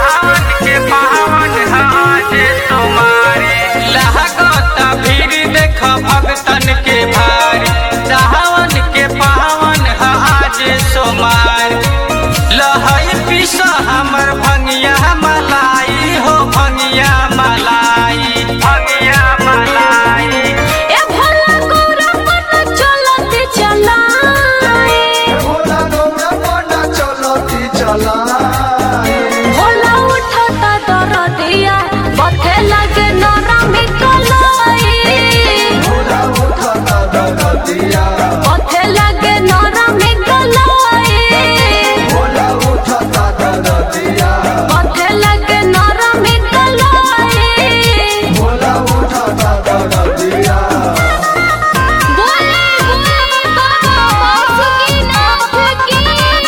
सावन के पावन आज तुम्हारे लागता भीड़ देख भक्तन के भारी। सावन के पावन आज सोमार लहई पिस हमर भंगिया मलाई हो भंगिया मलाई भंगिया मलाई। ए भोला गौरा मन चलती चलाए, भोला गौरा बना चलती चलाए। भोला उठता दरदिया बथे लगे नरमी कलाई, भोला उठता दरदिया बथे लगे नरमी कलाई, भोला उठता दरदिया बथे लगे नरमी कलाई। भोला उठता दरदिया। बोले बोले बाबा बासुकीनाथ की,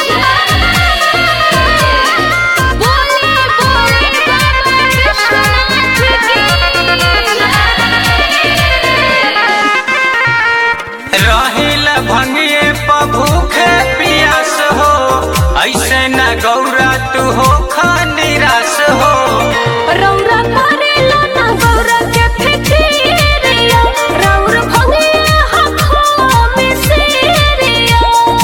बोले बोले बाबा विश्वनाथ की। रहिल भंगिए प भूखे पियास हो ऐसे न गौरा तू हो खा निराश हो। रौरा करेला ना गौरा के फिकिरिया, रौर भंगिया हाथों में सिरिया।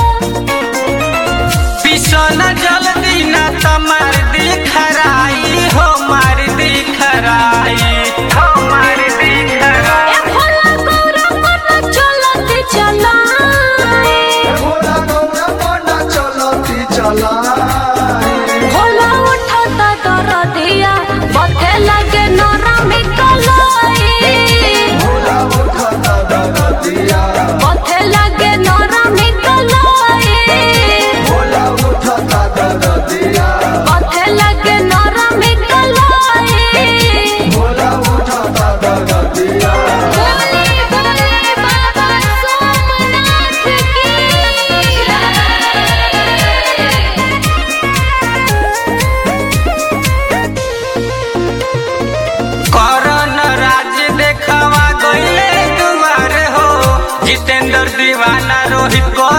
पिसन जल्दी न तमार दी खराई हो मार दी खराई हो मार दी खराई। ए भोला गौरा मन चलती चलाए, भोला गौरा बना चलती चलाए। भोला उठता दरदिया बथे लगे नरमी कलाई, भोला उठता दरदिया बथे लगे नरमी कलाई, भोला उठता दरदिया बथे लगे नरमी कलाई। भोला उठता दरदिया। बोले बोले बाबा सोमनाथ की। करन राज देखवा गईले दुआर हो जितेंद्र दीवाना रोहित को